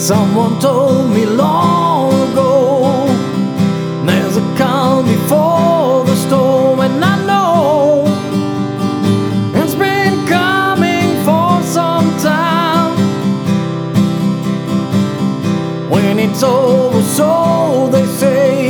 Someone told me long ago, there's a calm before the storm, and I know it's been coming for some time. When it's over, so they say,